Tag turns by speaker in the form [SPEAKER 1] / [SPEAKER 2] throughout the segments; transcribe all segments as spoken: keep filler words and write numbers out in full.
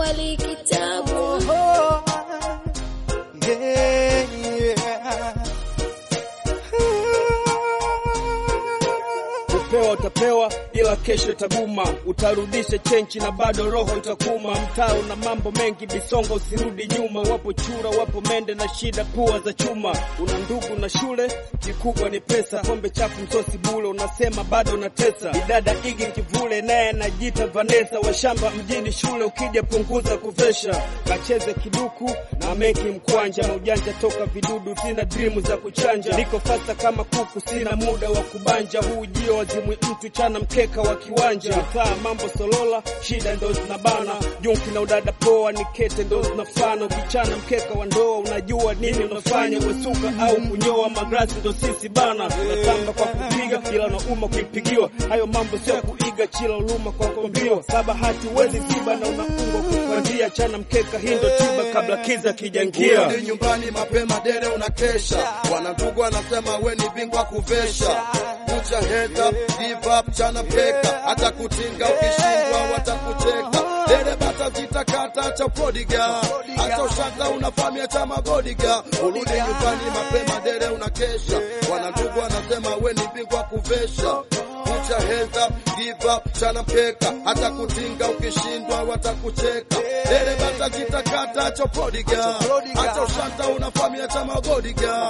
[SPEAKER 1] wali kitabu.
[SPEAKER 2] Oh, yeah, yeah.
[SPEAKER 3] Upewa utapewa ila kesho itaguma, utarudisha chenchi na bado roho itakuma. Mtao na mambo mengi bisongo usirudi nyuma, wapo chura wapo mende na shida pua za chuma. Una ndugu na shule kikubwa ni pesa, pombe chafu msosi bule unasema bado unatesa. Bidada igi kivule naye anajiita Vanessa, washamba mjini shule ukija punguza kuvesha. Kacheze kiduku na meki mkwanja, maujanja toka vidudu sina dream za kuchanja. Niko fasta kama kuku sina muda wa kubanja, huu jio wazimwi mtu chana mkeka wa kiwanja. Mtaa mambo solola shida ndo zinabana, junki na udada poa ni kete ndo zinafana. Ukichana mkeka wa ndoa unajua nini unafanya, wesuka au kunyoa magrasi ndo sisi bana. Unatamba kwa kupiga ila unauma kuipigiwa, hayo mambo sio kuiga chila uluma kwa kombio. Saba hati wezi ziba na unaungwa kufandia, chana mkeka hindo tiba kabla kiza kijangia.
[SPEAKER 4] Urudi nyumbani mapema dere unakesha, wanandugu wanasema we ni bingwa kuvesha. Put your hands up, give up, chana mkeka, hata kutinga ukishindwa watakucheka. Dere bata zitakata cha prodiga, hata ushaka unafamia cha magodiga. Urudi nyumbani mapema dere unakesha, wanandugu wanasema we ni bingwa kuvesha. Put your hands up, give up, chana mkeka, hata kutinga ukishindwa watakucheka. Dere bata zitakata cha prodiga, hata ushaka unafamia cha magodiga.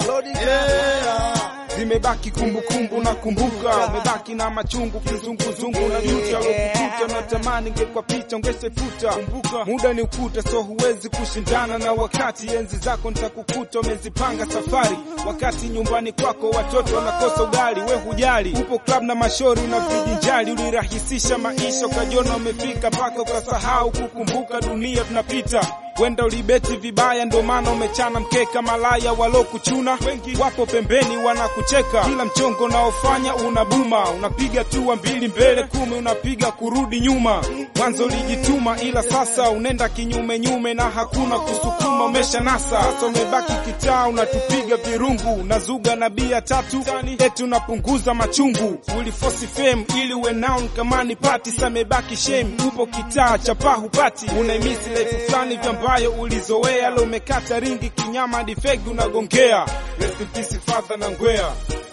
[SPEAKER 4] Yeah.
[SPEAKER 2] Zimebaki kumbukumbu na kumbuka, umebaki na machungu kizunguzungu na juta lokukuta na tamani ngekwa picha ungesefuta. Kumbuka muda ni ukuta so huwezi kushindana na wakati, enzi zako nitakukuta umezipanga safari. Wakati nyumbani kwako watoto wanakosa ugali, we hujali. Upo club na mashori unavijinjali, ulirahisisha maisha ukajiona umefika paka ukasahau kukumbuka dunia tunapita. Wenda ulibeti vibaya ndo maana umechana mkeka, malaya walokuchuna wengi wapo pembeni wanakucheka. Kila mchongo naofanya unabuma, unapiga tu mbili mbele kumi unapiga kurudi nyuma. Mwanzo ulijituma ila sasa unenda kinyume nyume na hakuna kusukuma, umesha nasa. Sasa umebaki kitaa unatupiga virungu, nazuga na bia tatu eti unapunguza machungu. Uliforce fame ili uwe noun kama ni party, sasa umebaki shame. Upo kitaa chapa hupati, unaimisi life flani vya ambayo ulizoea. Leo umekata ringi kinyama difegi unagongea. Rest in peace father na ngwea.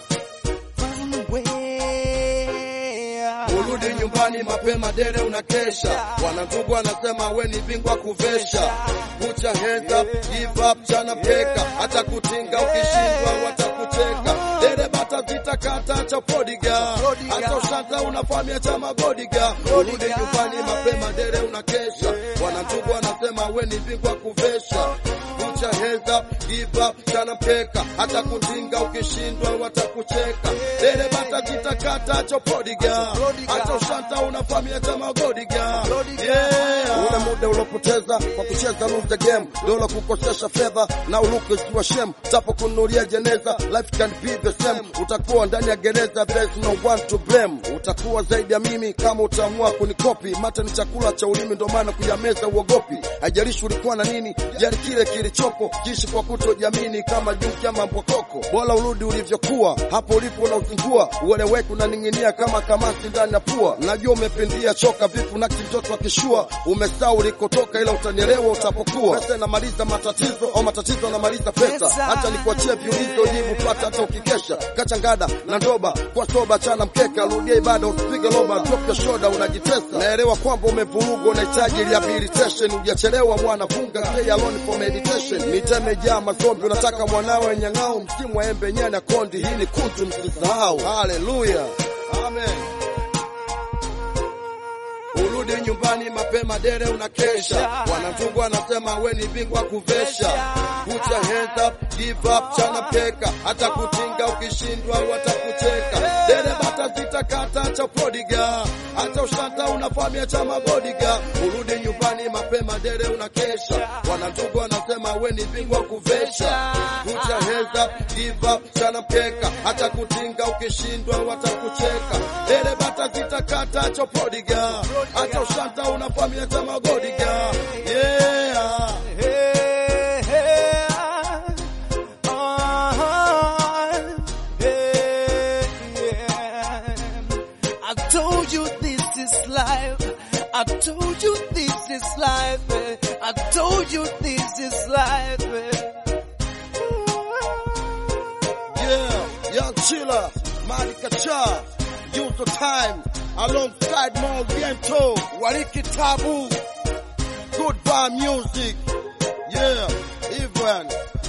[SPEAKER 4] Urudi nyumbani mapema dere unakesha, wanandugu wanasema we ni bingwa kuvesha. Put your hands up, give up, chana mkeka, hata kutinga ukishindwa watakucheka. Dere bata zitakata cha prodiga, hata ushanta unafamia cha magodiga. Urudi nyumbani mapema dere unakesha, wanandugu wanasema we ni bingwa kuvesha. Put your hands up, give up, chana mkeka, hata kutinga ukishindwa watakucheka. Dere bata zitakata cha prodiga, hata ushanta unafamia cha magodiga. Yeah. Una muda ulopoteza kwa kucheza lose the game, dola kukosesha fedha na uluke ukiwa shem. Tapo kunulia jeneza, life can be the same. Utakuwa ndani ya gereza, there's no one to blame. Utakuwa zaidi ya mimi kama utaamua kunikopi. Mata ni chakula cha ulimi ndo maana kuyameza uogopi. Haijalishi ulikuwa na nini, jali kile kilichopo. Kishi kwa kutojamini kama juki ama mpokoko. Bora urudi ulivyokuwa, hapo ulipo na uzingua. Ueleweke unaning'inia kama kamasi ndani ya pua. Najua umepindia choka vipu na kimtoto akishua. Umesahau ulikotoka ila utanielewa utapokuwa. Pesa inamaliza matatizo au matatizo yanamaliza pesa. Hata nikuachie viulizo jibu pata hata ukikesha. Kachangada na ndoba kwa soba chana mkeka, rudia ibada usipige loba, drop your shoulder unajitesa. Naelewa kwamba umevuruga unahitaji rehabilitation, hujachelewa mwana funga stay alone for meditation. Miteme jaa mazombi unataka mwanawe nyang'ao, msimu wa embe nyanya kondi, hii ni kutu msisahau. Hallelujah. Amen. Urudi nyumbani mapema dere unakesha, wanandugu wanasema we ni bingwa kuvesha. Put your hands up, give up, chana mkeka, hata kutinga ukishindwa watakucheka. Dere bata zitakata cha prodiga, hata ushanta unafamia cha magodiga. Urudi nyumbani mapema dere unakesha, wanandugu wanasema we ni bingwa kuvesha. Put your hands up, give up, chana mkeka, hata kutinga ukishindwa watakucheka. Dere bata zitakata cha prodiga, hata ushanta unafamia cha magodiga. Yeah.
[SPEAKER 2] Hey, hey, uh, hey, yeah. I told you this is life. I
[SPEAKER 1] told you this is life, eh. I told you this is life, eh.
[SPEAKER 4] Yeah, Young Chiller, Malika Cha, use the time, alongside Mo Viento, Wariki Tabu, Goodbye Music, yeah, Evan.